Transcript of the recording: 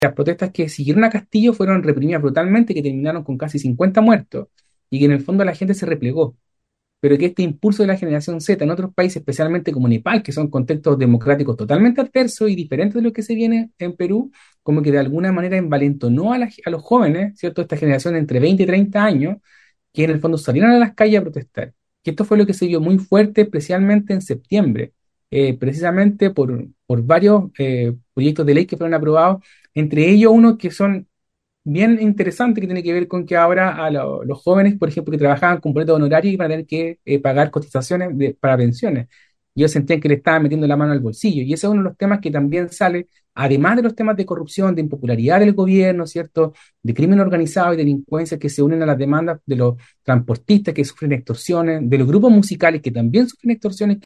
las protestas que siguieron a Castillo fueron reprimidas brutalmente, que terminaron con casi 50 muertos, y que en el fondo la gente se replegó, pero que este impulso de la generación Z en otros países, especialmente como Nepal, que son contextos democráticos totalmente adversos y diferentes de lo que se viene en Perú, como que de alguna manera envalentonó a los jóvenes, ¿cierto? Esta generación entre 20 y 30 años, que en el fondo salieron a las calles a protestar. Y esto fue lo que se vio muy fuerte, especialmente en septiembre, precisamente por varios proyectos de ley que fueron aprobados, entre ellos unos que son bien interesante, que tiene que ver con que ahora los jóvenes, por ejemplo, que trabajaban con boleto honorario iban a tener que pagar cotizaciones para pensiones. Y ellos sentían que le estaban metiendo la mano al bolsillo. Y ese es uno de los temas que también sale, además de los temas de corrupción, de impopularidad del gobierno, ¿cierto? De crimen organizado y delincuencia que se unen a las demandas de los transportistas que sufren extorsiones, de los grupos musicales que también sufren extorsiones